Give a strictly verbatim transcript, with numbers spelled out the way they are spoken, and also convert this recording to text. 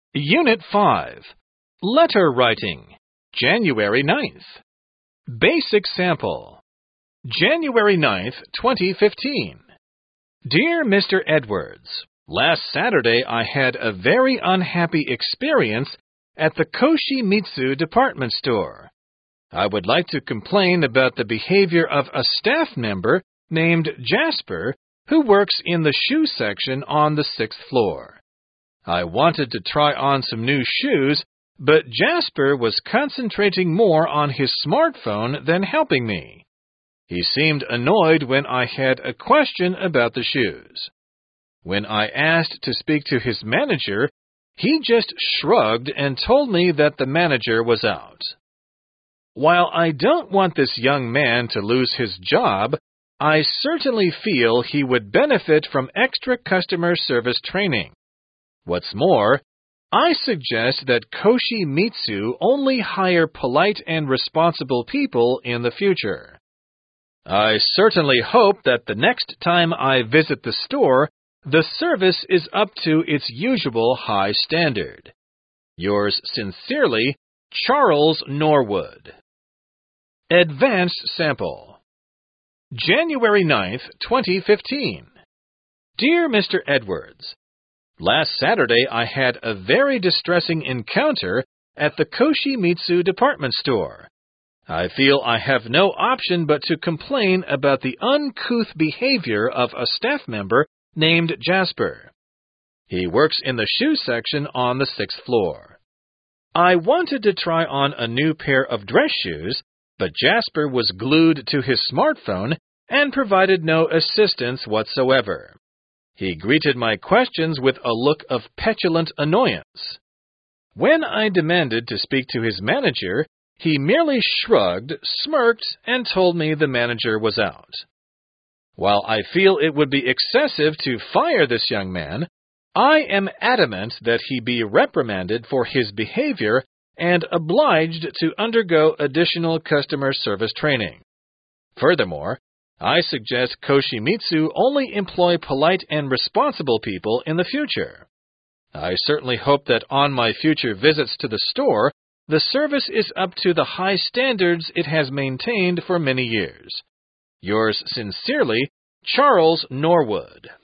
Unit five. Letter Writing. January ninth. Basic Sample. January ninth, twenty fifteen. Dear Mister Edwards, last Saturday I had a very unhappy experience at the Koshimitsu department store. I would like to complain about the behavior of a staff member named Jasper who works in the shoe section on the sixth floor. I wanted to try on some new shoes, but Jasper was concentrating more on his smartphone than helping me. He seemed annoyed when I had a question about the shoes. When I asked to speak to his manager, he just shrugged and told me that the manager was out. While I don't want this young man to lose his job, I certainly feel he would benefit from extra customer service training. What's more, I suggest that Koshimitsu only hire polite and responsible people in the future. I certainly hope that the next time I visit the store, the service is up to its usual high standard. Yours sincerely, Charles Norwood. Advanced Sample. January ninth, twenty fifteen. Dear Mister Edwards, last Saturday I had a very distressing encounter at the Koshimitsu department store. I feel I have no option but to complain about the uncouth behavior of a staff member named Jasper. He works in the shoe section on the sixth floor. I wanted to try on a new pair of dress shoes, but Jasper was glued to his smartphone and provided no assistance whatsoever. He greeted my questions with a look of petulant annoyance. When I demanded to speak to his manager, he merely shrugged, smirked, and told me the manager was out. While I feel it would be excessive to fire this young man, I am adamant that he be reprimanded for his behavior and obliged to undergo additional customer service training. Furthermore, I suggest Koshimitsu only employ polite and responsible people in the future. I certainly hope that on my future visits to the store, the service is up to the high standards it has maintained for many years. Yours sincerely, Charles Norwood.